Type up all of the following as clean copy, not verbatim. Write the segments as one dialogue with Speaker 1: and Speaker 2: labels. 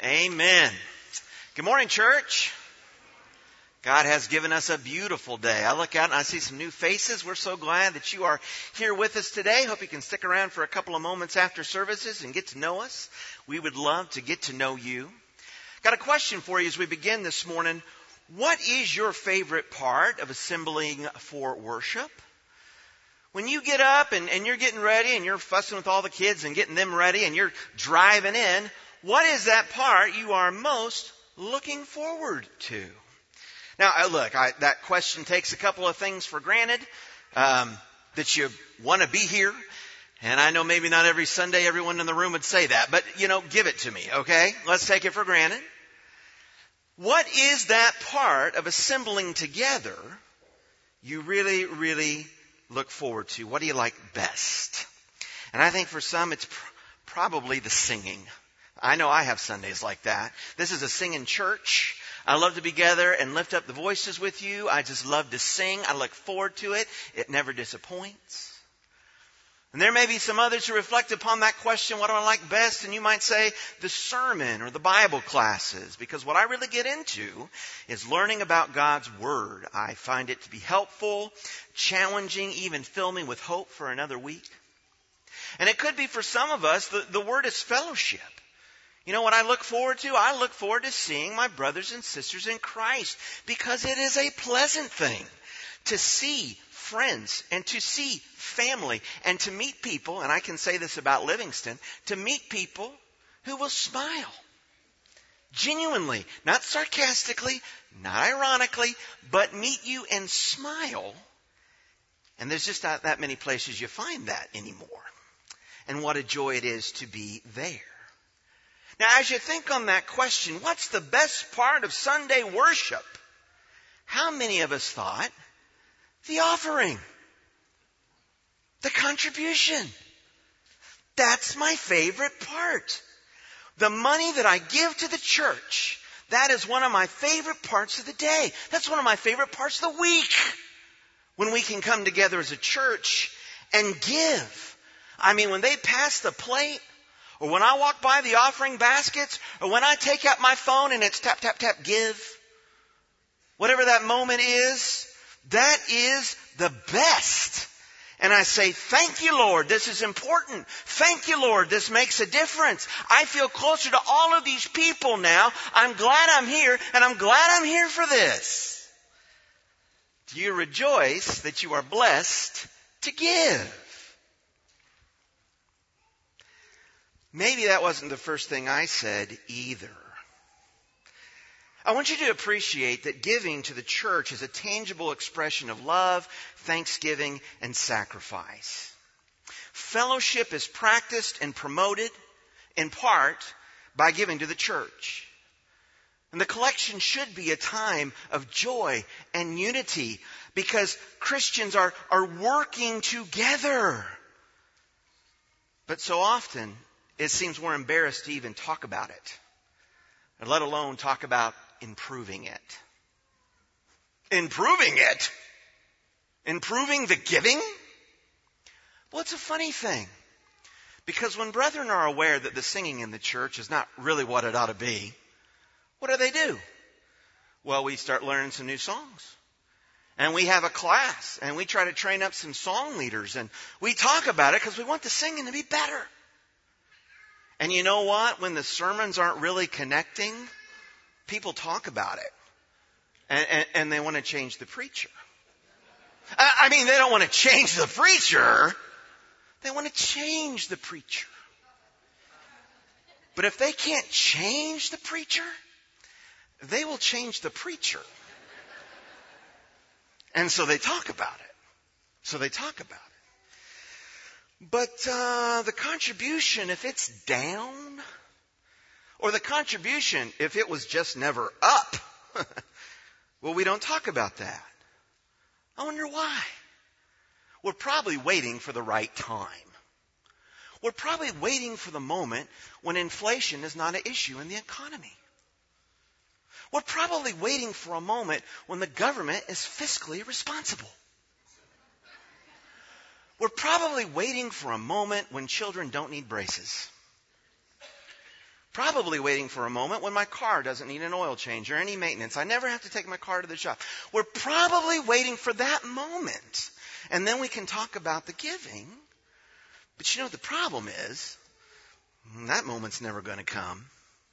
Speaker 1: Amen. Good morning, church. God has given us a beautiful day. I look out and I see some new faces. We're so glad that you are here with us today. Hope you can stick around for a couple of moments after services and get to know us. We would love to get to know you. Got a question for you as we begin this morning. What is your favorite part of assembling for worship? When you get up and you're getting ready and you're fussing with all the kids and getting them ready and you're driving in, what is that part you are most looking forward to? Now, look, that question takes a couple of things for granted, that you want to be here. And I know maybe not every Sunday everyone in the room would say that, but, give it to me, okay? Let's take it for granted. What is that part of assembling together you really, really look forward to? What do you like best? And I think for some it's probably the singing. I know I have Sundays like that. This is a singing church. I love to be together and lift up the voices with you. I just love to sing. I look forward to it. It never disappoints. And there may be some others who reflect upon that question, what do I like best? And you might say the sermon or the Bible classes, because what I really get into is learning about God's Word. I find it to be helpful, challenging, even fill me with hope for another week. And it could be for some of us, the word is fellowship. You know what I look forward to? I look forward to seeing my brothers and sisters in Christ, because it is a pleasant thing to see friends and to see family and to meet people, and I can say this about Livingston, to meet people who will smile. Genuinely, not sarcastically, not ironically, but meet you and smile. And there's just not that many places you find that anymore. And what a joy it is to be there. Now, as you think on that question, what's the best part of Sunday worship? How many of us thought the offering, the contribution? That's my favorite part. The money that I give to the church, that is one of my favorite parts of the day. That's one of my favorite parts of the week. When we can come together as a church and give. I mean, when they pass the plate, or when I walk by the offering baskets, or when I take out my phone and it's tap, tap, tap, give. Whatever that moment is, that is the best. And I say, thank you, Lord, this is important. Thank you, Lord, this makes a difference. I feel closer to all of these people now. I'm glad I'm here, and I'm glad I'm here for this. Do you rejoice that you are blessed to give? Maybe that wasn't the first thing I said either. I want you to appreciate that giving to the church is a tangible expression of love, thanksgiving, and sacrifice. Fellowship is practiced and promoted in part by giving to the church. And the collection should be a time of joy and unity because Christians are working together. But so often, it seems we're embarrassed to even talk about it, or let alone talk about improving it. Improving it? Improving the giving? Well, it's a funny thing, because when brethren are aware that the singing in the church is not really what it ought to be, what do? Well, we start learning some new songs. And we have a class, and we try to train up some song leaders, and we talk about it because we want the singing to be better. And you know what? When the sermons aren't really connecting, people talk about it. And they want to change the preacher. I mean, they don't want to change the preacher. They want to change the preacher. But if they can't change the preacher, they will change the preacher. And so they talk about it. But the contribution, if it's down, or the contribution, if it was just never up, well, we don't talk about that. I wonder why. We're probably waiting for the right time. We're probably waiting for the moment when inflation is not an issue in the economy. We're probably waiting for a moment when the government is fiscally responsible. We're probably waiting for a moment when children don't need braces. Probably waiting for a moment when my car doesn't need an oil change or any maintenance. I never have to take my car to the shop. We're probably waiting for that moment. And then we can talk about the giving. But the problem is, that moment's never going to come.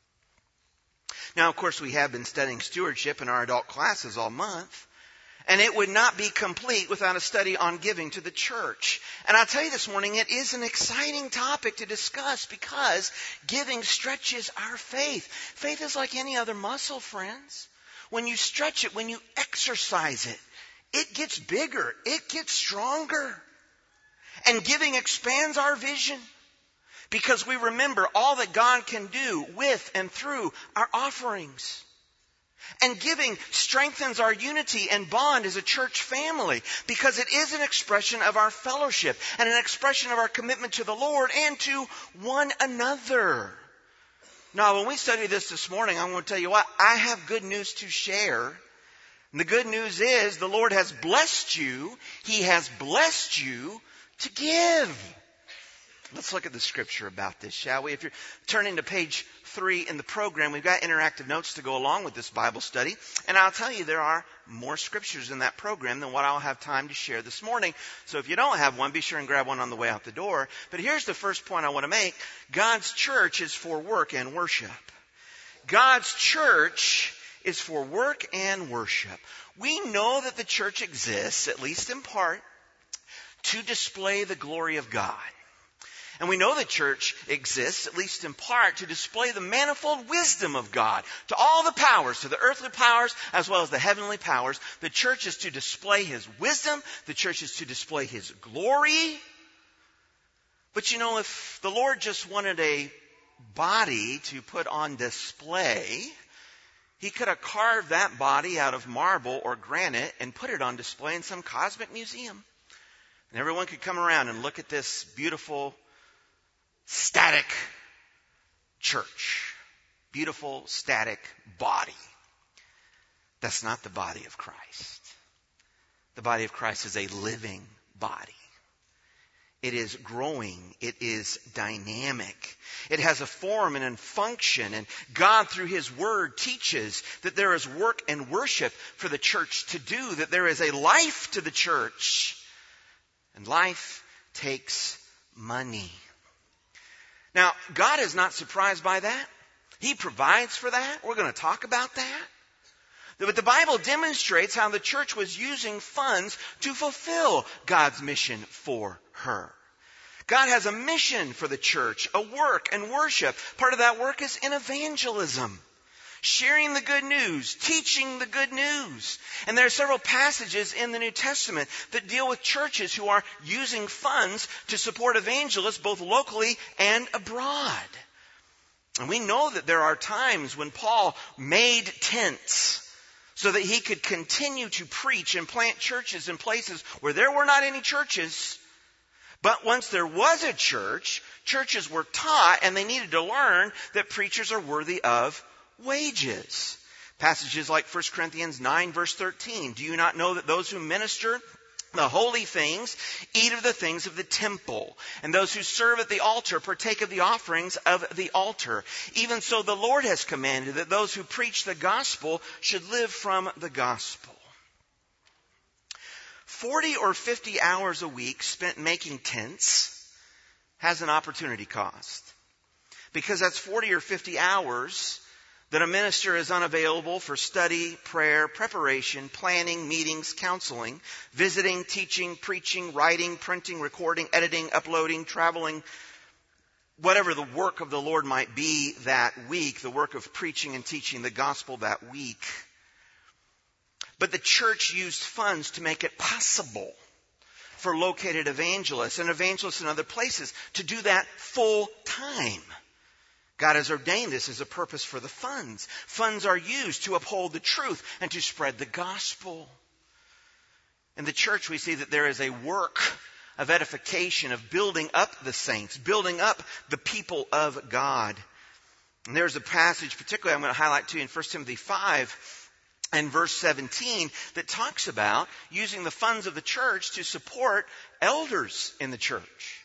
Speaker 1: Now, of course, we have been studying stewardship in our adult classes all month. And it would not be complete without a study on giving to the church. And I'll tell you this morning, it is an exciting topic to discuss because giving stretches our faith. Faith is like any other muscle, friends. When you stretch it, when you exercise it, it gets bigger, it gets stronger. And giving expands our vision because we remember all that God can do with and through our offerings. And giving strengthens our unity and bond as a church family because it is an expression of our fellowship and an expression of our commitment to the Lord and to one another. Now, when we study this morning, I'm going to tell you what, I have good news to share. And the good news is the Lord has blessed you. He has blessed you to give. Let's look at the scripture about this, shall we? If you're turning to page 3 in the program, we've got interactive notes to go along with this Bible study. And I'll tell you, there are more scriptures in that program than what I'll have time to share this morning. So if you don't have one, be sure and grab one on the way out the door. But here's the first point I want to make. God's church is for work and worship. God's church is for work and worship. We know that the church exists, at least in part, to display the glory of God. And we know the church exists, at least in part, to display the manifold wisdom of God to all the powers, to the earthly powers as well as the heavenly powers. The church is to display His wisdom. The church is to display His glory. But if the Lord just wanted a body to put on display, He could have carved that body out of marble or granite and put it on display in some cosmic museum. And everyone could come around and look at this beautiful static church. Beautiful, static body. That's not the body of Christ. The body of Christ is a living body. It is growing. It is dynamic. It has a form and a function. And God, through His Word, teaches that there is work and worship for the church to do, that there is a life to the church. And life takes money. Now, God is not surprised by that. He provides for that. We're going to talk about that. But the Bible demonstrates how the church was using funds to fulfill God's mission for her. God has a mission for the church, a work and worship. Part of that work is in evangelism. Sharing the good news, teaching the good news. And there are several passages in the New Testament that deal with churches who are using funds to support evangelists both locally and abroad. And we know that there are times when Paul made tents so that he could continue to preach and plant churches in places where there were not any churches. But once there was a church, churches were taught and they needed to learn that preachers are worthy of wages. Passages like 1 Corinthians 9 verse 13. Do you not know that those who minister the holy things eat of the things of the temple, and those who serve at the altar partake of the offerings of the altar? Even so the Lord has commanded that those who preach the gospel should live from the gospel. 40 or 50 hours a week spent making tents has an opportunity cost. Because that's 40 or 50 hours that a minister is unavailable for study, prayer, preparation, planning, meetings, counseling, visiting, teaching, preaching, writing, printing, recording, editing, uploading, traveling, whatever the work of the Lord might be that week, the work of preaching and teaching the gospel that week. But the church used funds to make it possible for located evangelists and evangelists in other places to do that full time. God has ordained this as a purpose for the funds. Funds are used to uphold the truth and to spread the gospel. In the church, we see that there is a work of edification, of building up the saints, building up the people of God. And there's a passage, particularly I'm going to highlight to you in 1 Timothy 5 and verse 17, that talks about using the funds of the church to support elders in the church.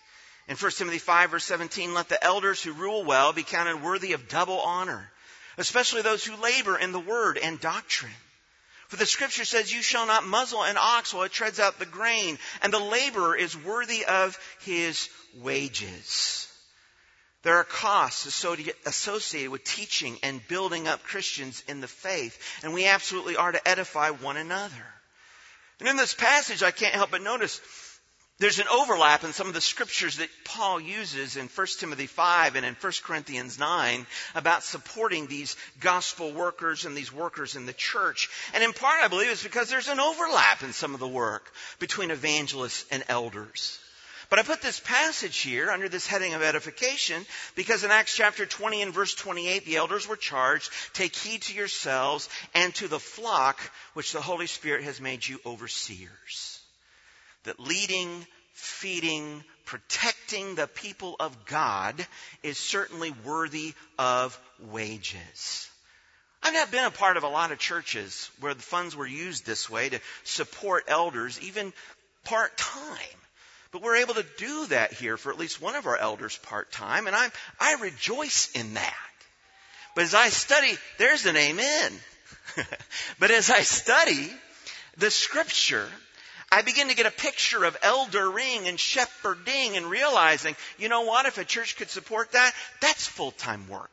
Speaker 1: In 1 Timothy 5, verse 17, let the elders who rule well be counted worthy of double honor, especially those who labor in the word and doctrine. For the scripture says, you shall not muzzle an ox while it treads out the grain, and the laborer is worthy of his wages. There are costs associated with teaching and building up Christians in the faith, and we absolutely are to edify one another. And in this passage, I can't help but notice there's an overlap in some of the scriptures that Paul uses in 1 Timothy 5 and in 1 Corinthians 9 about supporting these gospel workers and these workers in the church. And in part, I believe, it's because there's an overlap in some of the work between evangelists and elders. But I put this passage here under this heading of edification because in Acts chapter 20 and verse 28, the elders were charged, take heed to yourselves and to the flock which the Holy Spirit has made you overseers. That leading, feeding, protecting the people of God is certainly worthy of wages. I've not been a part of a lot of churches where the funds were used this way to support elders, even part-time. But we're able to do that here for at least one of our elders part-time, and I rejoice in that. But as I study, there's an amen. But as I study the scripture, I begin to get a picture of eldering and shepherding and realizing, you know what, if a church could support that, that's full-time work.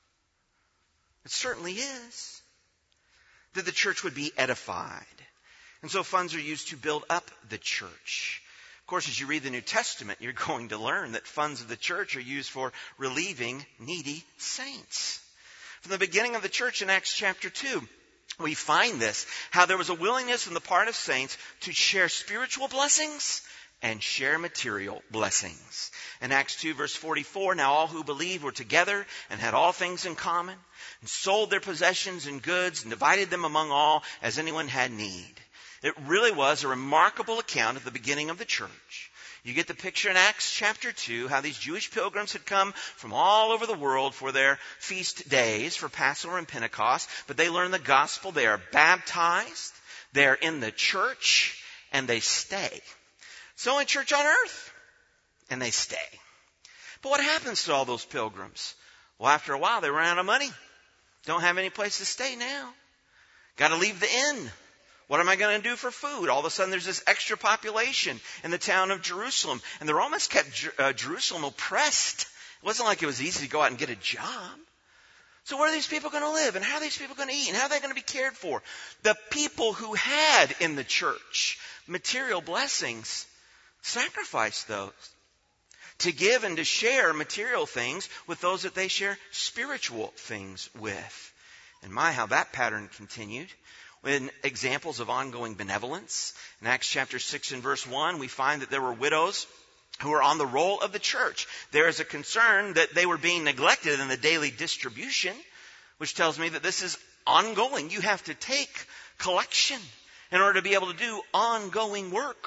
Speaker 1: It certainly is. That the church would be edified. And so funds are used to build up the church. Of course, as you read the New Testament, you're going to learn that funds of the church are used for relieving needy saints. From the beginning of the church in Acts chapter 2, we find this, how there was a willingness on the part of saints to share spiritual blessings and share material blessings. In Acts 2 verse 44, now all who believed were together and had all things in common, and sold their possessions and goods and divided them among all as anyone had need. It really was a remarkable account of the beginning of the church. You get the picture in Acts chapter 2, how these Jewish pilgrims had come from all over the world for their feast days, for Passover and Pentecost, but they learn the gospel, they are baptized, they're in the church, and they stay. So in church on earth, and they stay. But what happens to all those pilgrims? Well, after a while, they run out of money. Don't have any place to stay now. Got to leave the inn. What am I going to do for food? All of a sudden there's this extra population in the town of Jerusalem. And the Romans kept Jerusalem oppressed. It wasn't like it was easy to go out and get a job. So where are these people going to live? And how are these people going to eat? And how are they going to be cared for? The people who had in the church material blessings sacrificed those to give and to share material things with those that they share spiritual things with. And my, how that pattern continued. In examples of ongoing benevolence, in Acts chapter 6 and verse 1, we find that there were widows who were on the roll of the church. There is a concern that they were being neglected in the daily distribution, which tells me that this is ongoing. You have to take collection in order to be able to do ongoing work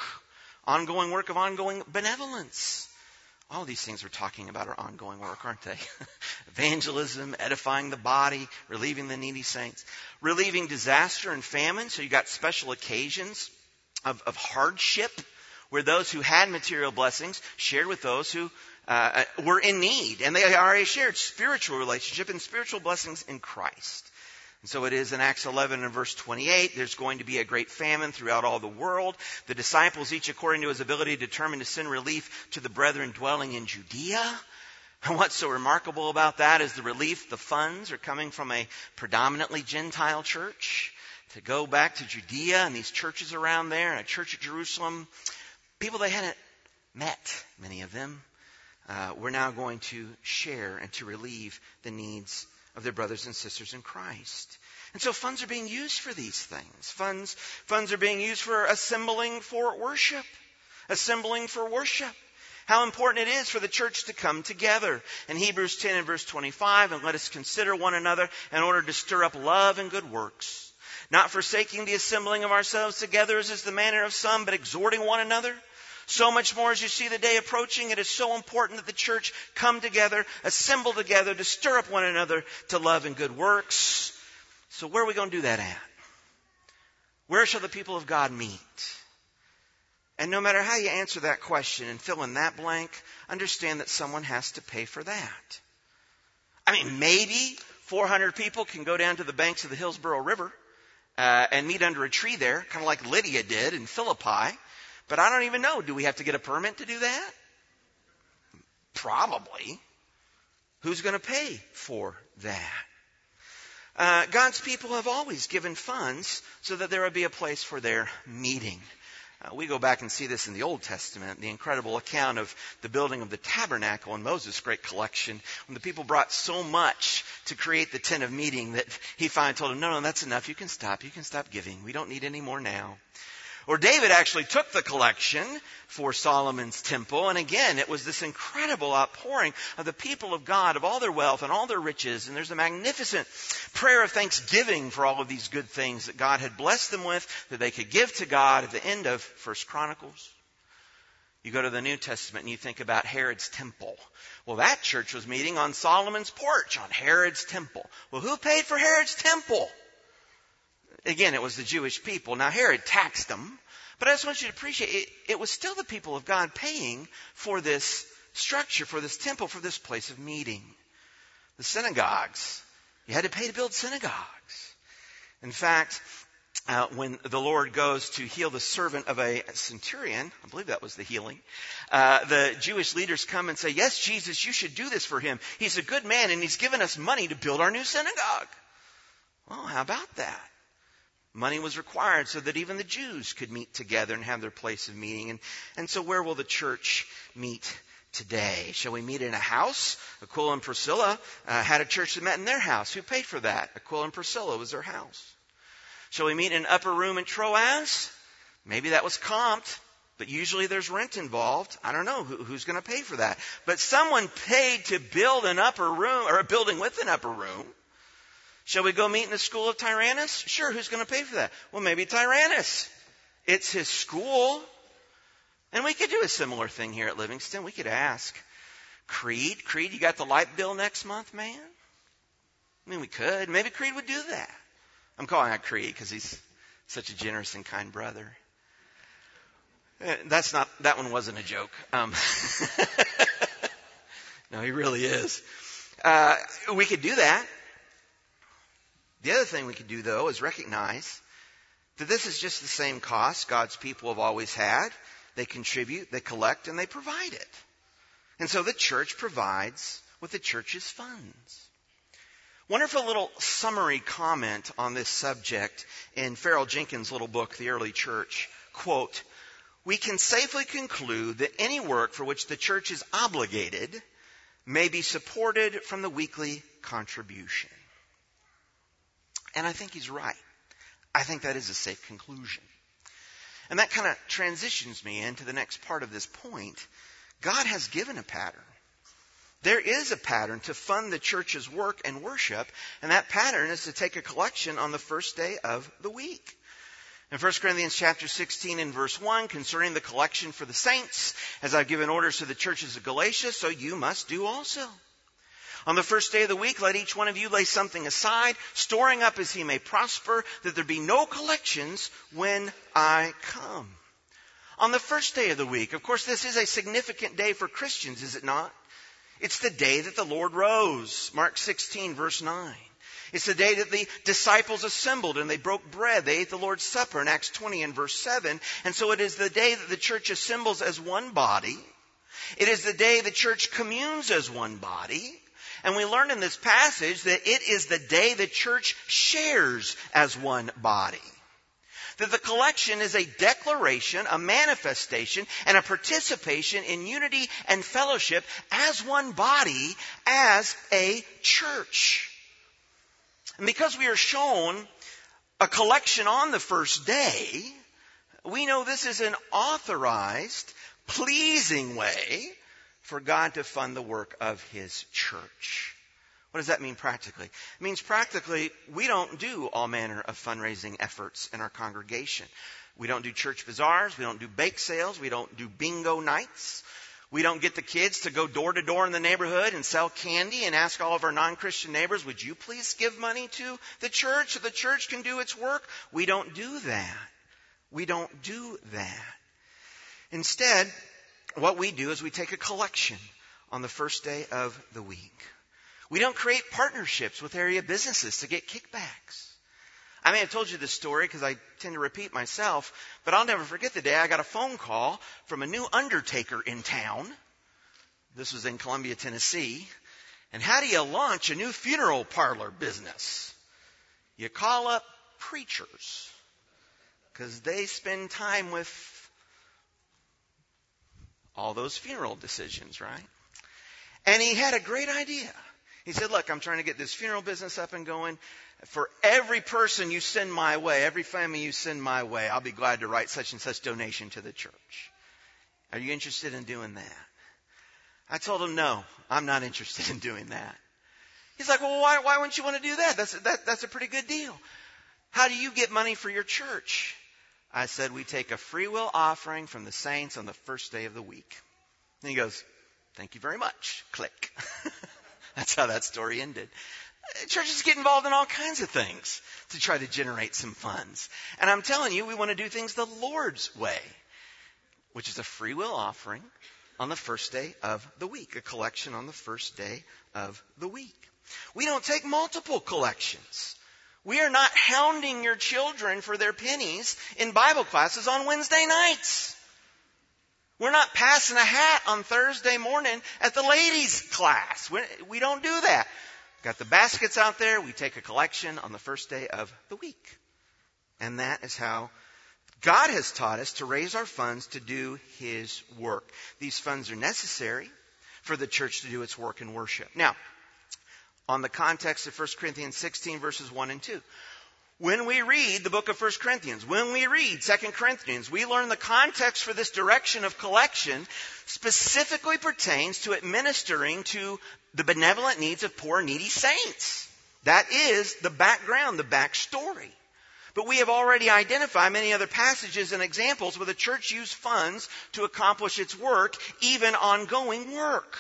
Speaker 1: of ongoing benevolence. All of these things we're talking about are ongoing work, aren't they? Evangelism, edifying the body, relieving the needy saints, relieving disaster and famine. So you got special occasions of hardship where those who had material blessings shared with those who were in need. And they already shared spiritual relationship and spiritual blessings in Christ. And so it is in Acts 11 and verse 28, there's going to be a great famine throughout all the world. The disciples, each according to his ability, determined to send relief to the brethren dwelling in Judea. And what's so remarkable about that is the relief, the funds are coming from a predominantly Gentile church to go back to Judea and these churches around there and a church at Jerusalem. People they hadn't met, many of them, were now going to share and to relieve the needs of their brothers and sisters in Christ. And so funds are being used for these things. Funds are being used for assembling for worship. Assembling for worship. How important it is for the church to come together. In Hebrews 10 and verse 25, and let us consider one another in order to stir up love and good works. Not forsaking the assembling of ourselves together as is the manner of some, but exhorting one another. So much more as you see the day approaching, it is so important that the church come together, assemble together to stir up one another to love and good works. So where are we going to do that at? Where shall the people of God meet? And no matter how you answer that question and fill in that blank, understand that someone has to pay for that. I mean, maybe 400 people can go down to the banks of the Hillsborough River and meet under a tree there, kind of like Lydia did in Philippi. But I don't even know, do we have to get a permit to do that? Probably. Who's going to pay for that? God's people have always given funds so that there would be a place for their meeting. We go back and see this in the Old Testament, the incredible account of the building of the tabernacle in Moses' great collection, when the people brought so much to create the tent of meeting that he finally told them, no, that's enough. You can stop giving. We don't need any more now. Or David actually took the collection for Solomon's temple, and again, it was this incredible outpouring of the people of God, of all their wealth and all their riches, and there's a magnificent prayer of thanksgiving for all of these good things that God had blessed them with, that they could give to God at the end of 1 Chronicles. You go to the New Testament and you think about Herod's temple. Well, that church was meeting on Solomon's porch, on Herod's temple. Well, who paid for Herod's temple? Again, it was the Jewish people. Now, Herod taxed them, but I just want you to appreciate it. It was still the people of God paying for this structure, for this temple, for this place of meeting. The synagogues, you had to pay to build synagogues. In fact, when the Lord goes to heal the servant of a centurion, I believe that was the healing, the Jewish leaders come and say, yes, Jesus, you should do this for him. He's a good man and he's given us money to build our new synagogue. Well, how about that? Money was required so that even the Jews could meet together and have their place of meeting. And so where will the church meet today? Shall we meet in a house? Aquila and Priscilla had a church that met in their house. Who paid for that? Aquila and Priscilla was their house. Shall we meet in an upper room in Troas? Maybe that was comped, but usually there's rent involved. I don't know who's going to pay for that. But someone paid to build an upper room, or a building with an upper room. Shall we go meet in the school of Tyrannus? Sure, who's going to pay for that? Well, maybe Tyrannus. It's his school. And we could do a similar thing here at Livingston. We could ask Creed, you got the light bill next month, man? I mean, we could. Maybe Creed would do that. I'm calling out Creed because he's such a generous and kind brother. That one wasn't a joke. No, he really is. We could do that. The other thing we could do, though, is recognize that this is just the same cost God's people have always had. They contribute, they collect, and they provide it. And so the church provides with the church's funds. Wonderful little summary comment on this subject in Farrell Jenkins' little book, The Early Church. Quote, we can safely conclude that any work for which the church is obligated may be supported from the weekly contribution. And I think he's right. I think that is a safe conclusion. And that kind of transitions me into the next part of this point. God has given a pattern. There is a pattern to fund the church's work and worship, and that pattern is to take a collection on the first day of the week. In 1 Corinthians chapter 16 and verse 1, concerning the collection for the saints, as I've given orders to the churches of Galatia, so you must do also. On the first day of the week, let each one of you lay something aside, storing up as he may prosper, that there be no collections when I come. On the first day of the week, of course, this is a significant day for Christians, is it not? It's the day that the Lord rose. Mark 16, verse 9. It's the day that the disciples assembled and they broke bread. They ate the Lord's Supper in Acts 20 and verse 7. And so it is the day that the church assembles as one body. It is the day the church communes as one body. And we learn in this passage that it is the day the church shares as one body. That the collection is a declaration, a manifestation, and a participation in unity and fellowship as one body, as a church. And because we are shown a collection on the first day, we know this is an authorized, pleasing way for God to fund the work of His church. What does that mean practically? It means practically we don't do all manner of fundraising efforts in our congregation. We don't do church bazaars. We don't do bake sales. We don't do bingo nights. We don't get the kids to go door to door in the neighborhood and sell candy and ask all of our non-Christian neighbors, would you please give money to the church so the church can do its work? We don't do that. We don't do that. Instead, what we do is we take a collection on the first day of the week. We don't create partnerships with area businesses to get kickbacks. I may have told you this story because I tend to repeat myself, but I'll never forget the day I got a phone call from a new undertaker in town. This was in Columbia, Tennessee. And how do you launch a new funeral parlor business? You call up preachers because they spend time with all those funeral decisions, right? And he had a great idea. He said, look, I'm trying to get this funeral business up and going. For every person you send my way, every family you send my way, I'll be glad to write such and such donation to the church. Are you interested in doing that? I told him, no, I'm not interested in doing that. He's like, well, why wouldn't you want to do that? That's a pretty good deal. How do you get money for your church? I said, we take a free will offering from the saints on the first day of the week. And he goes, thank you very much. Click. That's how that story ended. Churches get involved in all kinds of things to try to generate some funds. And I'm telling you, we want to do things the Lord's way, which is a free will offering on the first day of the week, a collection on the first day of the week. We don't take multiple collections. We are not hounding your children for their pennies in Bible classes on Wednesday nights. We're not passing a hat on Thursday morning at the ladies' class. We don't do that. Got the baskets out there. We take a collection on the first day of the week. And that is how God has taught us to raise our funds to do His work. These funds are necessary for the church to do its work in worship. Now, on the context of 1 Corinthians 16, verses 1 and 2. When we read the book of 1 Corinthians, when we read 2 Corinthians, we learn the context for this direction of collection specifically pertains to administering to the benevolent needs of poor, needy saints. That is the background, the backstory. But we have already identified many other passages and examples where the church used funds to accomplish its work, even ongoing work.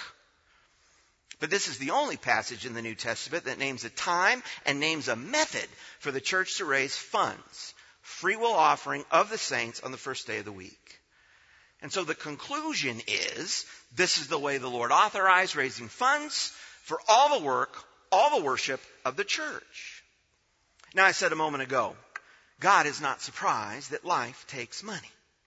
Speaker 1: But this is the only passage in the New Testament that names a time and names a method for the church to raise funds, free will offering of the saints on the first day of the week. And so the conclusion is, this is the way the Lord authorized raising funds for all the work, all the worship of the church. Now, I said a moment ago, God is not surprised that life takes money.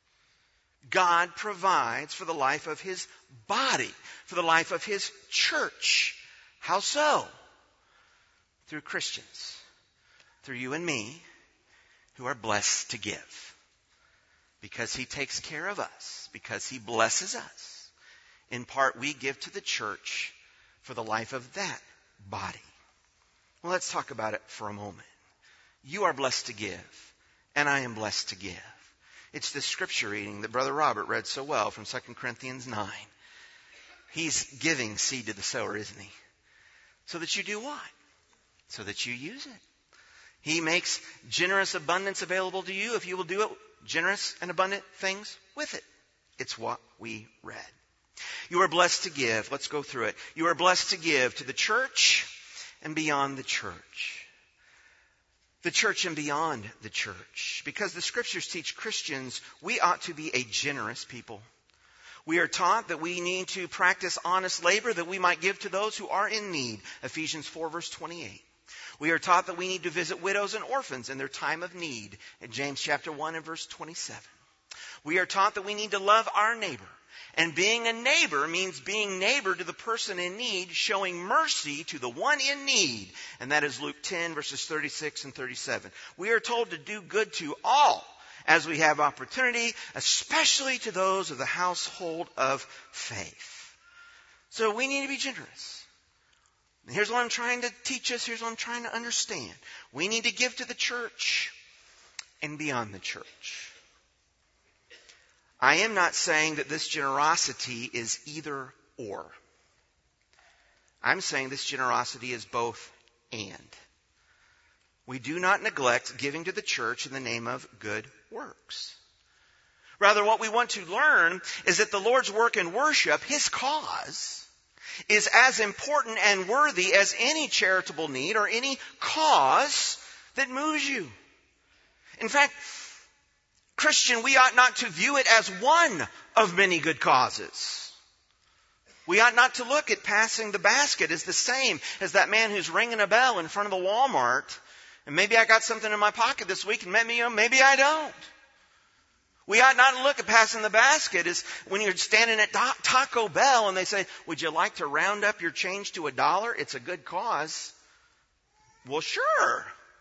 Speaker 1: God provides for the life of His body, for the life of His church. How so? Through Christians, through you and me, who are blessed to give. Because He takes care of us, because He blesses us. In part, we give to the church for the life of that body. Well, let's talk about it for a moment. You are blessed to give, and I am blessed to give. It's the scripture reading that Brother Robert read so well from 2 Corinthians 9. He's giving seed to the sower, isn't he? So that you do what? So that you use it. He makes generous abundance available to you if you will do it, generous and abundant things with it. It's what we read. You are blessed to give. Let's go through it. You are blessed to give to the church and beyond the church. The church and beyond the church. Because the scriptures teach Christians we ought to be a generous people. We are taught that we need to practice honest labor that we might give to those who are in need. Ephesians 4 verse 28. We are taught that we need to visit widows and orphans in their time of need. In James chapter 1 and verse 27. We are taught that we need to love our neighbor. And being a neighbor means being neighbor to the person in need, showing mercy to the one in need. And that is Luke 10 verses 36 and 37. We are told to do good to all as we have opportunity, especially to those of the household of faith. So we need to be generous. And here's what I'm trying to teach us. Here's what I'm trying to understand. We need to give to the church and beyond the church. I am not saying that this generosity is either or. I'm saying this generosity is both and. We do not neglect giving to the church in the name of good works. Rather, what we want to learn is that the Lord's work in worship, His cause, is as important and worthy as any charitable need or any cause that moves you. In fact, Christian, we ought not to view it as one of many good causes. We ought not to look at passing the basket as the same as that man who's ringing a bell in front of the Walmart. And maybe I got something in my pocket this week and maybe I don't. We ought not look at passing the basket as when you're standing at Taco Bell and they say, would you like to round up your change to $1? It's a good cause. Well, sure.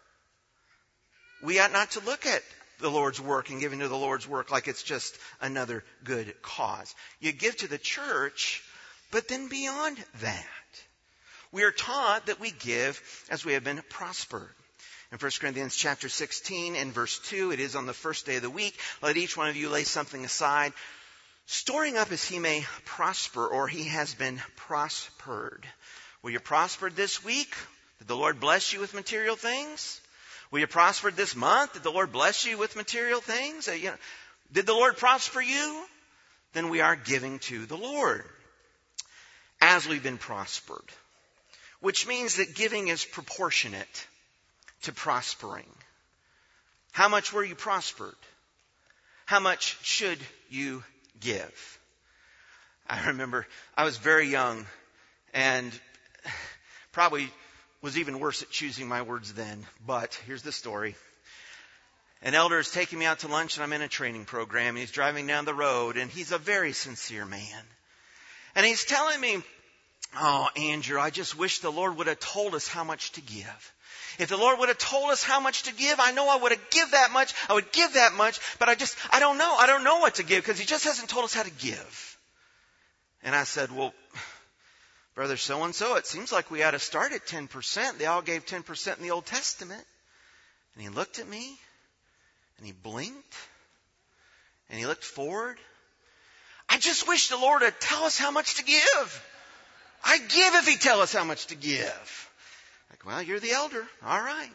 Speaker 1: We ought not to look at the Lord's work and giving to the Lord's work like it's just another good cause. You give to the church, but then beyond that, we are taught that we give as we have been prospered. In 1 Corinthians chapter 16 and verse 2, it is on the first day of the week, let each one of you lay something aside, storing up as he may prosper, or he has been prospered. Were you prospered this week? Did the Lord bless you with material things? Were you prospered this month? Did the Lord bless you with material things? Did the Lord prosper you? Then we are giving to the Lord as we've been prospered, which means that giving is proportionate to prospering. How much were you prospered? How much should you give? I remember I was very young and probably was even worse at choosing my words then. But here's the story. An elder is taking me out to lunch and I'm in a training program. And he's driving down the road and he's a very sincere man. And he's telling me, oh, Andrew, I just wish the Lord would have told us how much to give. If the Lord would have told us how much to give, I know I would have give that much. I would give that much, but I don't know. I don't know what to give because he just hasn't told us how to give. And I said, well, Brother so-and-so, it seems like we ought to start at 10%. They all gave 10% in the Old Testament. And he looked at me and he blinked and he looked forward. I just wish the Lord would tell us how much to give. I give if he tell us how much to give. Like, well, you're the elder. All right.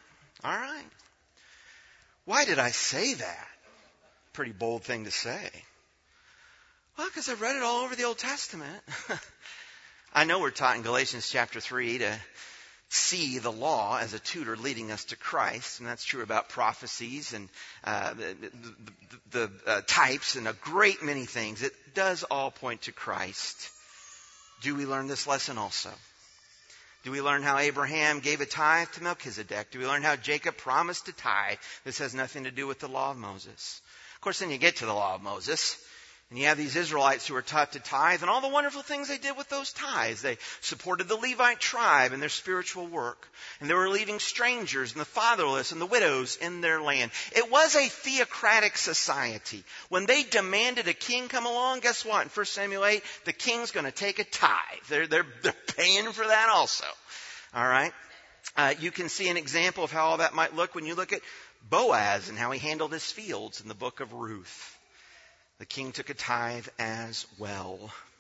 Speaker 1: Why did I say that? Pretty bold thing to say. Well, because I've read it all over the Old Testament. I know we're taught in Galatians chapter 3 to see the law as a tutor leading us to Christ. And that's true about prophecies and the types and a great many things. It does all point to Christ. Do we learn this lesson also? Do we learn how Abraham gave a tithe to Melchizedek? Do we learn how Jacob promised to tithe? This has nothing to do with the law of Moses. Of course, then you get to the law of Moses, and you have these Israelites who are taught to tithe, and all the wonderful things they did with those tithes. They supported the Levite tribe in their spiritual work, and they were leaving strangers and the fatherless and the widows in their land. It was a theocratic society. When they demanded a king come along, guess what? In 1 Samuel 8, the king's going to take a tithe. They're paying for that also. All right? You can see an example of how all that might look when you look at Boaz and how he handled his fields in the book of Ruth. The king took a tithe as well.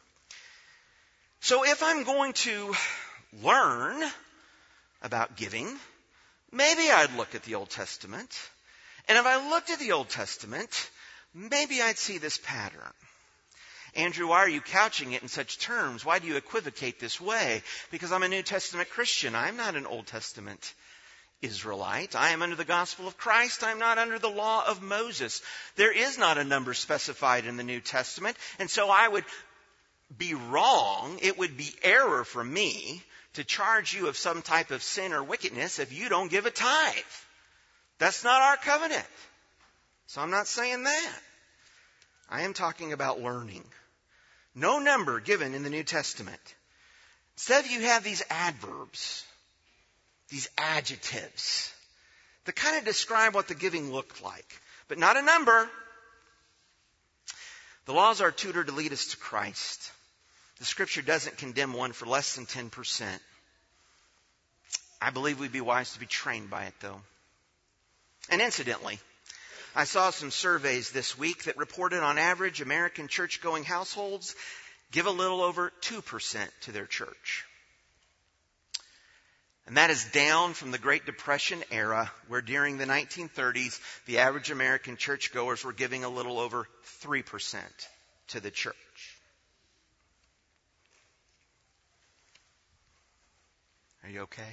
Speaker 1: So if I'm going to learn about giving, maybe I'd look at the Old Testament. And if I looked at the Old Testament, maybe I'd see this pattern. Andrew, why are you couching it in such terms? Why do you equivocate this way? Because I'm a New Testament Christian. I'm not an Old Testament Israelite. I am under the gospel of Christ. I'm not under the law of Moses. There is not a number specified in the New Testament. And so I would be wrong. It would be error for me to charge you of some type of sin or wickedness if you don't give a tithe. That's not our covenant. So I'm not saying that. I am talking about learning. No number given in the New Testament. Instead, you have these adverbs, these adjectives that kind of describe what the giving looked like, but not a number. The laws are a tutor to lead us to Christ. The Scripture doesn't condemn one for less than 10%. I believe we'd be wise to be trained by it, though. And incidentally, I saw some surveys this week that reported on average American church-going households give a little over 2% to their church. And that is down from the Great Depression era, where during the 1930s, the average American churchgoers were giving a little over 3% to the church. Are you okay?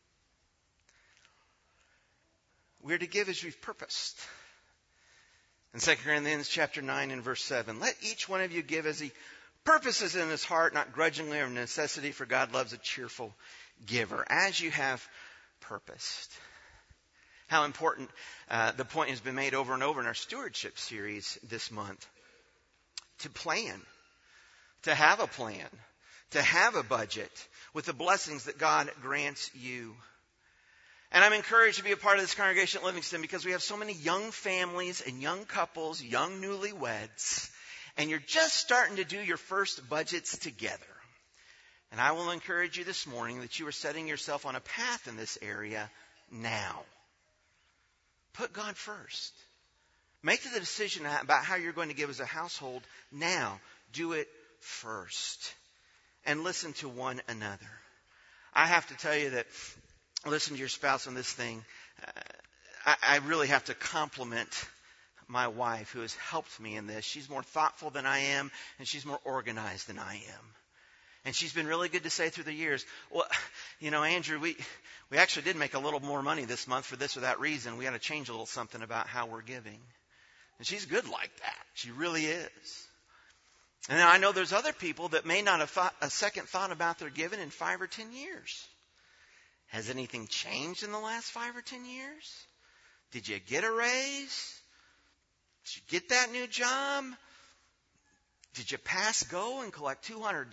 Speaker 1: We're to give as we've purposed. In 2 Corinthians chapter 9 and verse 7, let each one of you give as he purposes in his heart, not grudgingly or of necessity, for God loves a cheerful giver, as you have purposed. How important the point has been made over and over in our stewardship series this month. To plan, to have a plan, to have a budget with the blessings that God grants you. And I'm encouraged to be a part of this congregation at Livingston because we have so many young families and young couples, young newlyweds, and you're just starting to do your first budgets together. And I will encourage you this morning that you are setting yourself on a path in this area now. Put God first. Make the decision about how you're going to give as a household now. Do it first. And listen to one another. I have to tell you that, listen to your spouse on this thing. I really have to compliment my wife who has helped me in this. She's more thoughtful than I am, and she's more organized than I am. And she's been really good to say through the years, well, Andrew, we actually did make a little more money this month for this or that reason. We got to change a little something about how we're giving. And she's good like that. She really is. And I know there's other people that may not have thought a second thought about their giving in 5 or 10 years. Has anything changed in the last 5 or 10 years? Did you get a raise? Did you get that new job? Did you pass go and collect $200?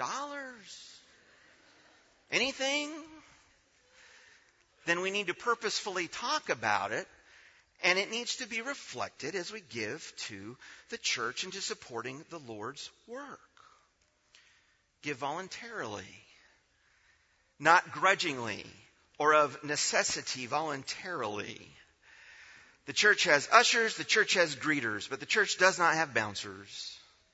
Speaker 1: Anything? Then we need to purposefully talk about it, and it needs to be reflected as we give to the church and to supporting the Lord's work. Give voluntarily, not grudgingly or of necessity, voluntarily. The church has ushers, the church has greeters, but the church does not have bouncers.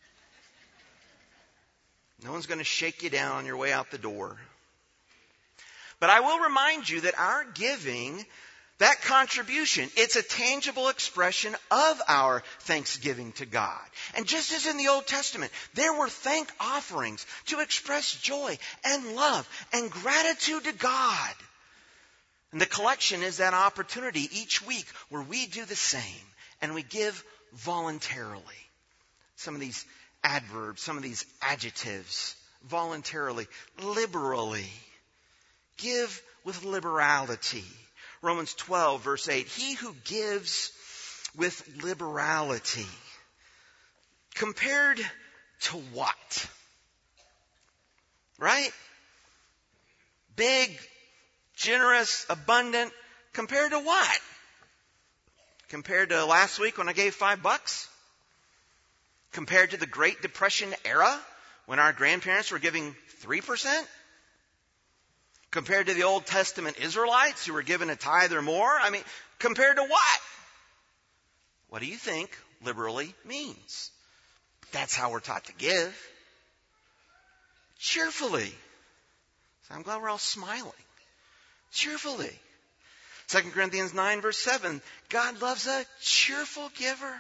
Speaker 1: No one's going to shake you down on your way out the door. But I will remind you that our giving, that contribution, it's a tangible expression of our thanksgiving to God. And just as in the Old Testament, there were thank offerings to express joy and love and gratitude to God. And the collection is that opportunity each week where we do the same and we give voluntarily. Some of these adverbs, some of these adjectives, voluntarily, liberally. Give with liberality. Romans 12, verse 8, he who gives with liberality. Compared to what? Right? Big, generous, abundant. Compared to what? Compared to last week when I gave $5? Compared to the Great Depression era when our grandparents were giving 3%? Compared to the Old Testament Israelites who were given a tithe or more? I mean, compared to what? What do you think liberally means? That's how we're taught to give. Cheerfully. So I'm glad we're all smiling. Cheerfully. 2 Corinthians 9 verse 7. God loves a cheerful giver.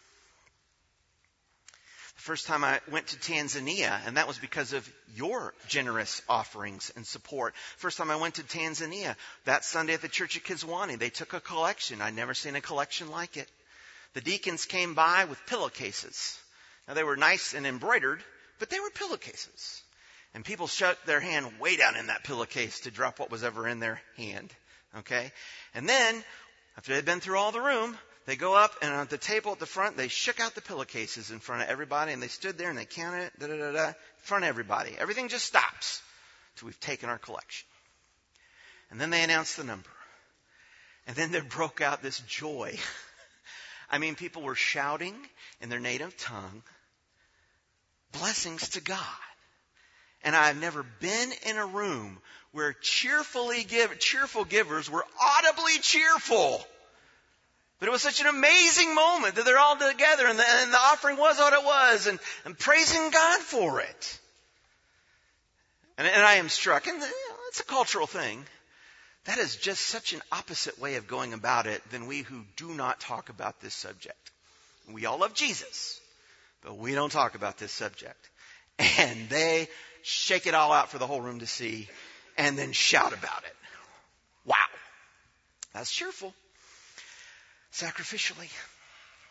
Speaker 1: The first time I went to Tanzania, and that was because of your generous offerings and support. First time I went to Tanzania, that Sunday at the Church of Kizwani, they took a collection. I'd never seen a collection like it. The deacons came by with pillowcases. Now they were nice and embroidered, but they were pillowcases. And people shut their hand way down in that pillowcase to drop what was ever in their hand. Okay? And then, after they'd been through all the room, they go up and on the table at the front, they shook out the pillowcases in front of everybody and they stood there and they counted it, in front of everybody. Everything just stops till we've taken our collection. And then they announced the number. And then there broke out this joy. I mean, people were shouting in their native tongue, blessings to God. And I've never been in a room where cheerful givers were audibly cheerful. But it was such an amazing moment that they're all together and the offering was what it was and praising God for it. And I am struck, and it's a cultural thing. That is just such an opposite way of going about it than we who do not talk about this subject. We all love Jesus, but we don't talk about this subject. And they shake it all out for the whole room to see and then shout about it. Wow. That's cheerful. Sacrificially.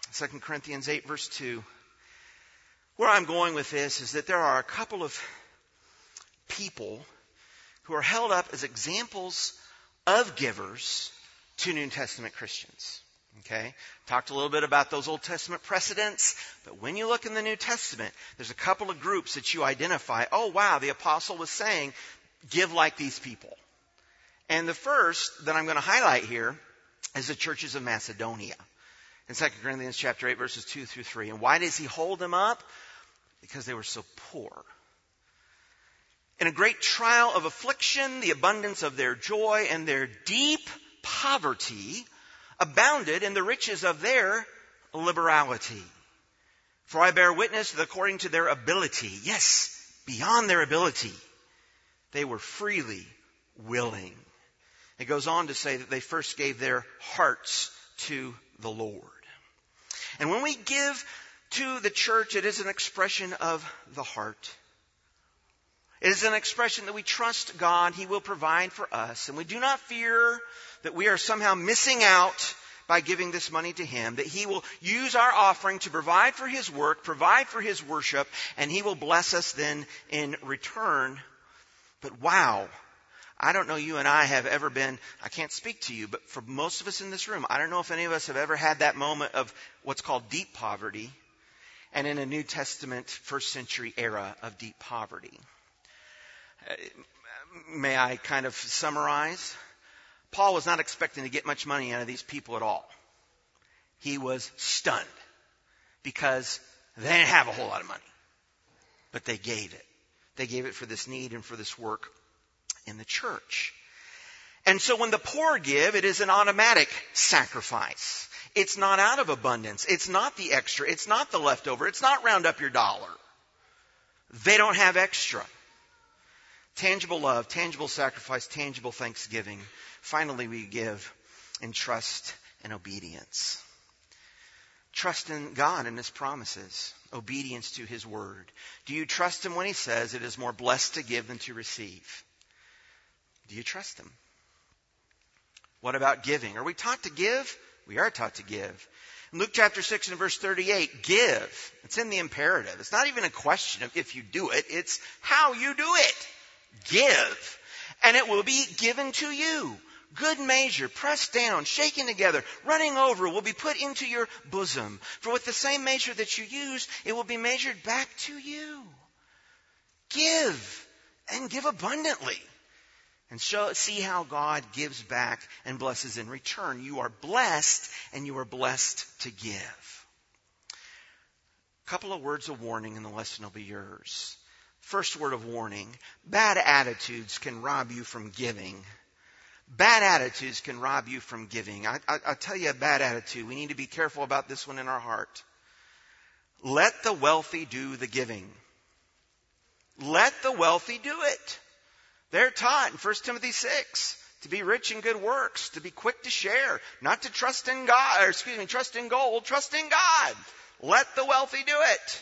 Speaker 1: 2 Corinthians 8, verse 2. Where I'm going with this is that there are a couple of people who are held up as examples of givers to New Testament Christians. Okay? Talked a little bit about those Old Testament precedents, but when you look in the New Testament, there's a couple of groups that you identify. Oh, wow, the apostle was saying, give like these people. And the first that I'm going to highlight here is the churches of Macedonia. In 2 Corinthians chapter 8, verses 2 through 3. And why does he hold them up? Because they were so poor. In a great trial of affliction, the abundance of their joy and their deep poverty abounded in the riches of their liberality. For I bear witness that according to their ability, yes, beyond their ability, they were freely willing. It goes on to say that they first gave their hearts to the Lord. And when we give to the church, it is an expression of the heart. It is an expression that we trust God. He will provide for us. And we do not fear that we are somehow missing out by giving this money to Him. That He will use our offering to provide for His work, provide for His worship, and He will bless us then in return. But wow, I don't know you and I have ever been, I can't speak to you, but for most of us in this room, I don't know if any of us have ever had that moment of what's called deep poverty, and in a New Testament first century era of deep poverty. May I kind of summarize? Paul was not expecting to get much money out of these people at all. He was stunned because they didn't have a whole lot of money. But they gave it. They gave it for this need and for this work in the church. And so when the poor give, it is an automatic sacrifice. It's not out of abundance. It's not the extra. It's not the leftover. It's not round up your dollar. They don't have extra. Tangible love, tangible sacrifice, tangible thanksgiving. Finally, we give in trust and obedience. Trust in God and His promises. Obedience to His word. Do you trust Him when He says it is more blessed to give than to receive? Do you trust Him? What about giving? Are we taught to give? We are taught to give. In Luke chapter 6 and verse 38, give. It's in the imperative. It's not even a question of if you do it. It's how you do it. Give, and it will be given to you. Good measure, pressed down, shaken together, running over, will be put into your bosom. For with the same measure that you use, it will be measured back to you. Give, and give abundantly. And see how God gives back and blesses in return. You are blessed, and you are blessed to give. A couple of words of warning, and the lesson will be yours. First word of warning, bad attitudes can rob you from giving. Bad attitudes can rob you from giving. I'll tell you a bad attitude. We need to be careful about this one in our heart. Let the wealthy do the giving. Let the wealthy do it. They're taught in 1 Timothy 6 to be rich in good works, to be quick to share, not to trust in God, trust in gold, trust in God. Let the wealthy do it.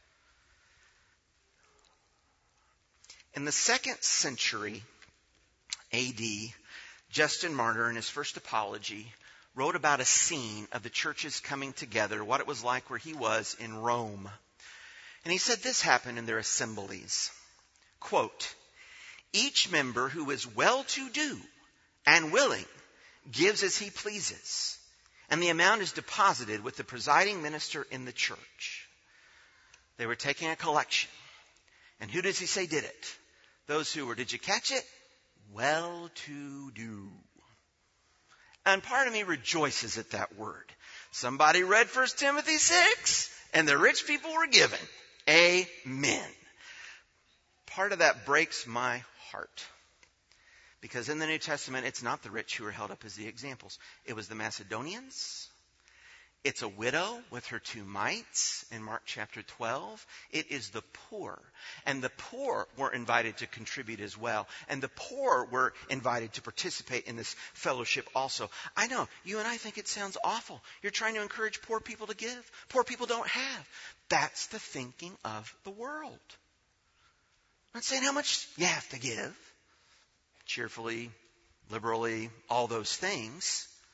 Speaker 1: In the 2nd century A.D., Justin Martyr, in his first apology, wrote about a scene of the churches coming together, what it was like where he was in Rome. And he said this happened in their assemblies. Quote, each member who is well-to-do and willing gives as he pleases, and the amount is deposited with the presiding minister in the church. They were taking a collection. And who does he say did it? Those who were, did you catch it? Well-to-do. And part of me rejoices at that word. Somebody read 1 Timothy 6, and the rich people were given. Amen. Part of that breaks my heart. Because in the New Testament, it's not the rich who are held up as the examples. It was the Macedonians. It's a widow with her 2 mites in Mark chapter 12. It is the poor. And the poor were invited to contribute as well. And the poor were invited to participate in this fellowship also. I know, you and I think it sounds awful. You're trying to encourage poor people to give. Poor people don't have. That's the thinking of the world. I'm not saying how much you have to give. Cheerfully, liberally, all those things.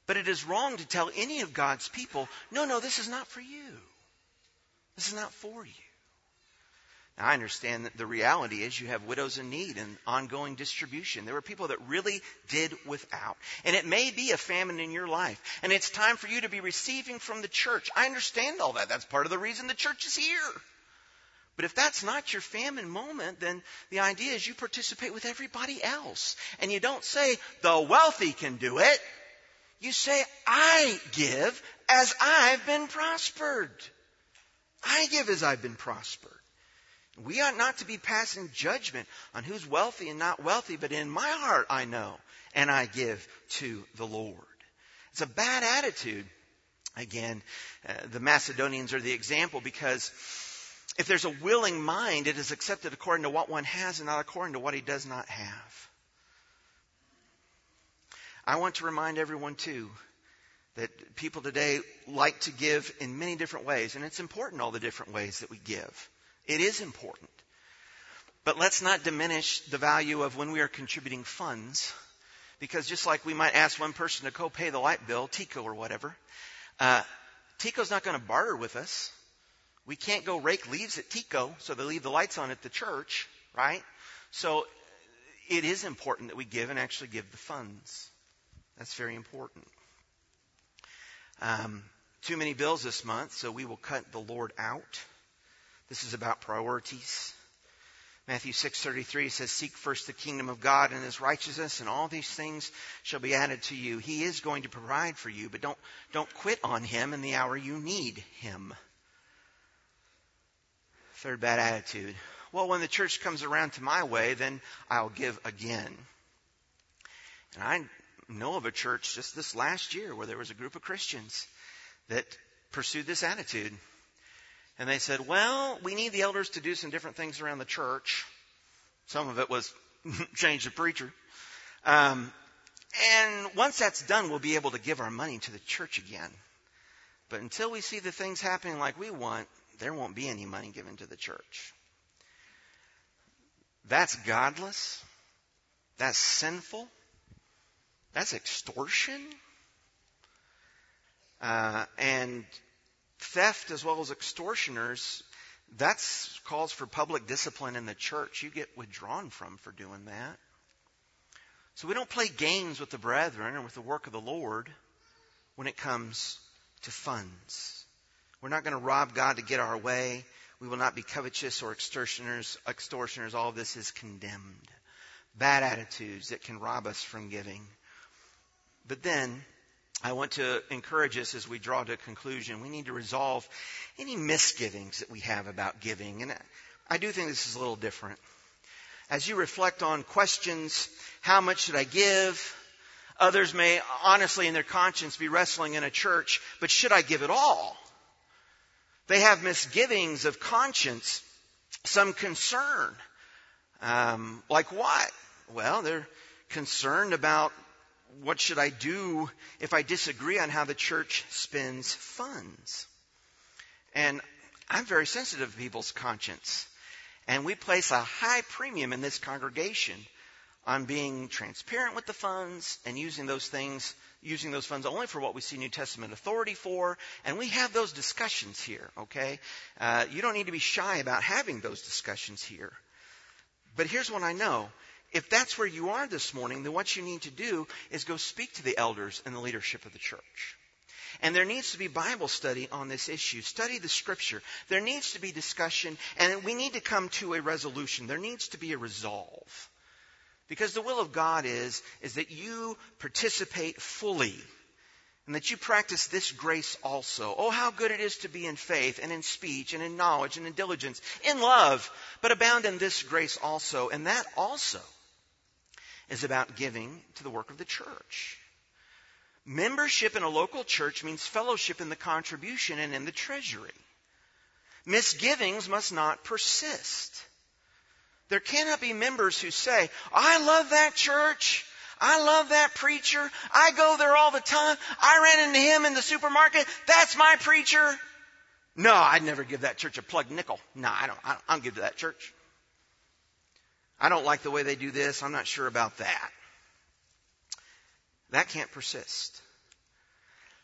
Speaker 1: But it is wrong to tell any of God's people, no, this is not for you. This is not for you. Now, I understand that the reality is you have widows in need and ongoing distribution. There were people that really did without. And it may be a famine in your life. And it's time for you to be receiving from the church. I understand all that. That's part of the reason the church is here. But if that's not your famine moment, then the idea is you participate with everybody else. And you don't say, the wealthy can do it. You say, I give as I've been prospered. I give as I've been prospered. We ought not to be passing judgment on who's wealthy and not wealthy, but in my heart I know, and I give to the Lord. It's a bad attitude. Again, the Macedonians are the example, because if there's a willing mind, it is accepted according to what one has and not according to what he does not have. I want to remind everyone, too, that people today like to give in many different ways, and it's important all the different ways that we give. It is important. But let's not diminish the value of when we are contributing funds, because just like we might ask one person to co-pay the light bill, TECO or whatever, TECO's not going to barter with us. We can't go rake leaves at TECO, so they leave the lights on at the church, right? So it is important that we give and actually give the funds. That's very important. Too many bills this month, so we will cut the Lord out. This is about priorities. Matthew 6:33 says, seek first the kingdom of God and his righteousness, and all these things shall be added to you. He is going to provide for you, but don't quit on him in the hour you need him. Third bad attitude. Well, when the church comes around to my way, then I'll give again. And I know of a church just this last year where there was a group of Christians that pursued this attitude. And they said, well, we need the elders to do some different things around the church. Some of it was change the preacher. And once that's done, we'll be able to give our money to the church again. But until we see the things happening like we want, there won't be any money given to the church. That's godless. That's sinful. That's extortion. And theft as well as extortioners, that's calls for public discipline in the church. You get withdrawn from for doing that. So we don't play games with the brethren or with the work of the Lord when it comes to funds. We're not going to rob God to get our way. We will not be covetous or extortioners. All of this is condemned. Bad attitudes that can rob us from giving. But then I want to encourage us as we draw to a conclusion. We need to resolve any misgivings that we have about giving. And I do think this is a little different. As you reflect on questions, how much should I give? Others may honestly in their conscience be wrestling in a church, but should I give it all? They have misgivings of conscience, some concern. Like what? Well, they're concerned about what should I do if I disagree on how the church spends funds? And I'm very sensitive to people's conscience. And we place a high premium in this congregation on being transparent with the funds and using those funds only for what we see New Testament authority for. And we have those discussions here, okay? You don't need to be shy about having those discussions here. But here's what I know. If that's where you are this morning, then what you need to do is go speak to the elders and the leadership of the church. And there needs to be Bible study on this issue. Study the Scripture. There needs to be discussion, and we need to come to a resolution. There needs to be a resolve. Because the will of God is that you participate fully and that you practice this grace also. Oh, how good it is to be in faith and in speech and in knowledge and in diligence, in love, but abound in this grace also. And that also is about giving to the work of the church. Membership in a local church means fellowship in the contribution and in the treasury. Misgivings must not persist. There cannot be members who say, I love that church. I love that preacher. I go there all the time. I ran into him in the supermarket. That's my preacher. No, I'd never give that church a plugged nickel. No, I don't give to that church. I don't like the way they do this. I'm not sure about that. That can't persist.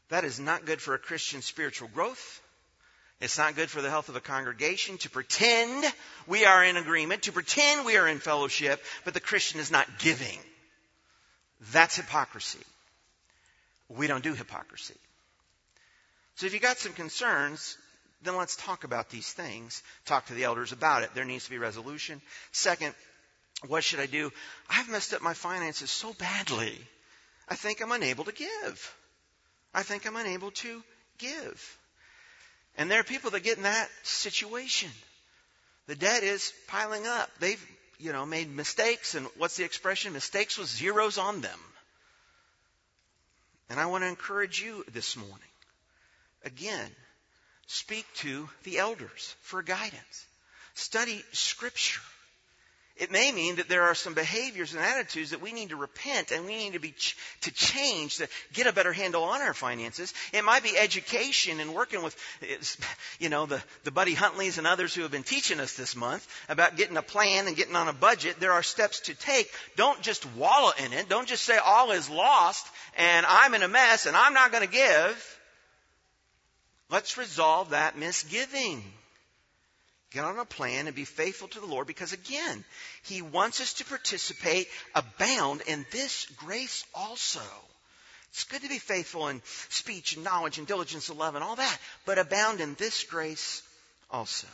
Speaker 1: That is not good for a Christian's spiritual growth. It's not good for the health of a congregation to pretend we are in agreement, to pretend we are in fellowship, but the Christian is not giving. That's hypocrisy. We don't do hypocrisy. So if you got some concerns, then let's talk about these things. Talk to the elders about it. There needs to be resolution. Second, what should I do? I've messed up my finances so badly. I think I'm unable to give. I think I'm unable to give. And there are people that get in that situation. The debt is piling up. They've, made mistakes. And what's the expression? Mistakes with zeros on them. And I want to encourage you this morning. Again, speak to the elders for guidance. Study Scripture. It may mean that there are some behaviors and attitudes that we need to repent and we need to change to get a better handle on our finances. It might be education and working with, the Buddy Huntleys and others who have been teaching us this month about getting a plan and getting on a budget. There are steps to take. Don't just wallow in it. Don't just say all is lost and I'm in a mess and I'm not going to give. Let's resolve that misgiving. Get on a plan and be faithful to the Lord because, again, He wants us to participate, abound in this grace also. It's good to be faithful in speech and knowledge and diligence and love and all that, but abound in this grace also.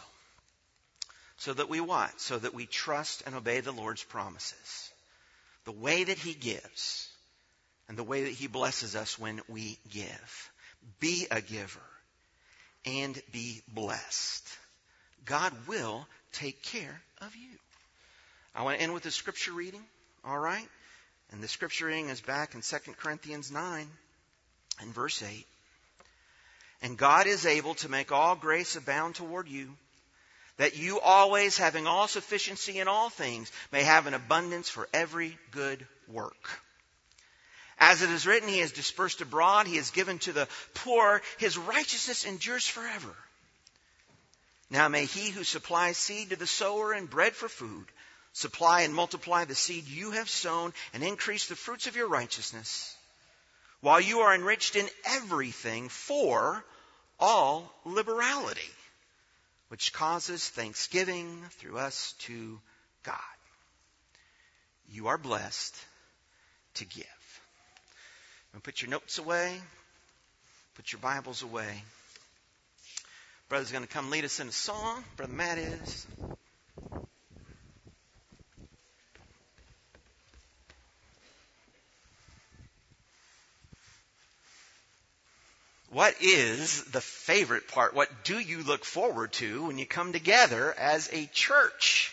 Speaker 1: So that we what? So that we trust and obey the Lord's promises. The way that He gives and the way that He blesses us when we give. Be a giver and be blessed. God will take care of you. I want to end with a scripture reading, all right? And the scripture reading is back in 2 Corinthians 9 and verse 8. And God is able to make all grace abound toward you, that you always, having all sufficiency in all things, may have an abundance for every good work. As it is written, He has dispersed abroad, He has given to the poor, His righteousness endures forever. Now may He who supplies seed to the sower and bread for food, supply and multiply the seed you have sown and increase the fruits of your righteousness, while you are enriched in everything for all liberality, which causes thanksgiving through us to God. You are blessed to give. And put your notes away. Put your Bibles away. Brother's going to come lead us in a song. Brother Matt is. What is the favorite part? What do you look forward to when you come together as a church?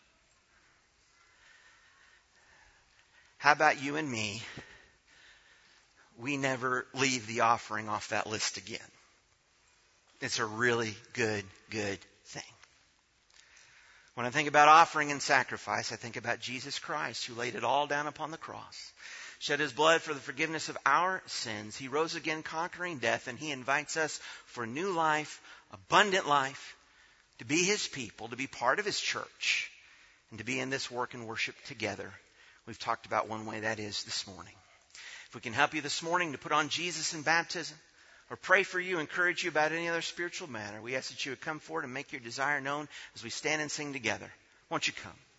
Speaker 1: How about you and me? We never leave the offering off that list again. It's a really good thing. When I think about offering and sacrifice, I think about Jesus Christ who laid it all down upon the cross, shed His blood for the forgiveness of our sins. He rose again conquering death, and He invites us for new life, abundant life, to be His people, to be part of His church, and to be in this work and worship together. We've talked about one way that is this morning. If we can help you this morning to put on Jesus in baptism, or pray for you, encourage you about any other spiritual matter, we ask that you would come forward and make your desire known as we stand and sing together. Won't you come?